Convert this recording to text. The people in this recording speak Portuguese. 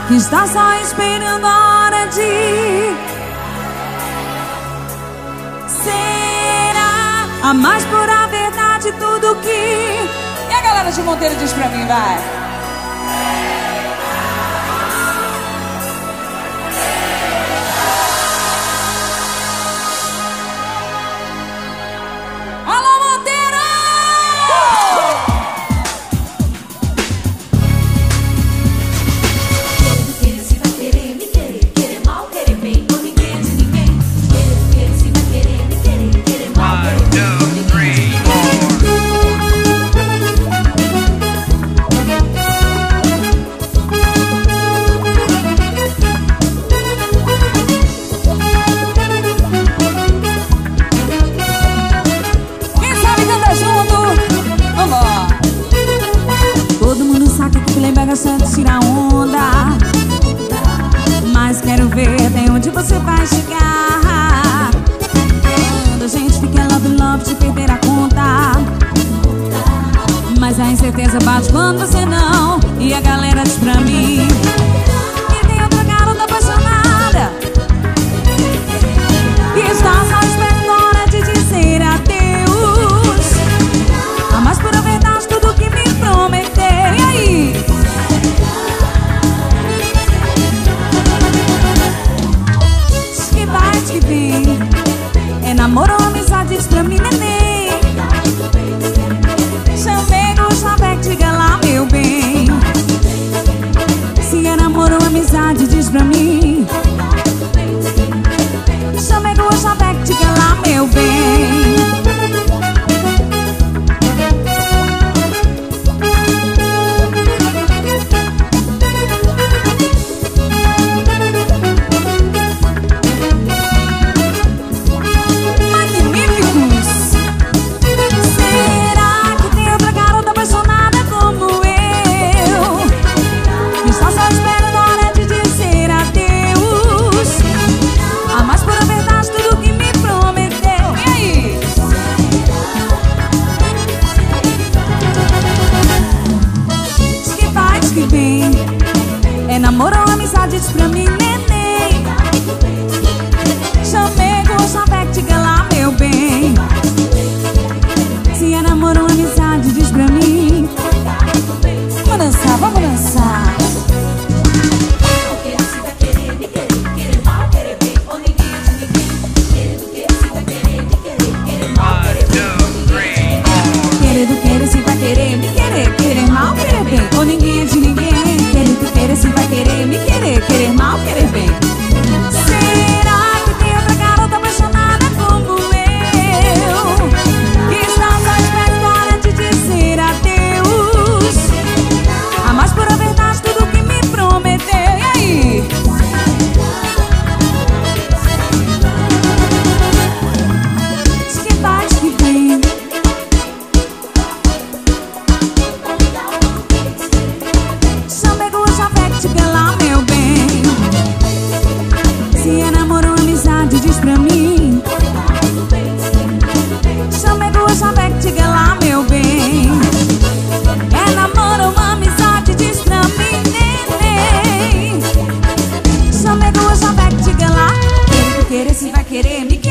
que está só esperando a hora de será a mais pura verdade, tudo que... E a galera de Monteiro diz pra mim, vai. Tira onda, mas quero ver até onde você vai chegar. Quando a gente fica love de perder a conta, mas a incerteza bate quando você não. E a galera diz pra mim que tem outra garota apaixonada, que está só esperando a hora de dizer adeus. A mais pura verdade, tudo que me prometeu. E aí? Que vem é namoro ou amizade, diz pra mim, neném. Chamei o chaveco, diga lá, meu bem. Se é namoro ou amizade, diz pra mim. Chamei o chaveco, diga lá, meu bem. Namoro ou amizade, diz pra mim, neném. Chamei com o chaveco, diga lá, meu bem. Se é namoro ou amizade, diz pra mim. Vamos dançar, vamos dançar. Querer do querer, se vai querer me querer, querer mal, querer bem. Ou ninguém é de ninguém. Querer do querer, se vai querer me querer, querer mal, querer bem. Será que tem outra garota apaixonada como eu, que está só esperando a hora de dizer adeus? A mais pura verdade, tudo que me prometeu. E aí? Diz que vai, diz que vem. Diga lá, meu bem. Se é namoro ou amizade, diz pra mim. Chamei o chaveco, diga lá, meu bem. É namoro ou amizade, diz pra mim, neném. Chamei o chaveco, diga lá. Querer, se vai querer me querer.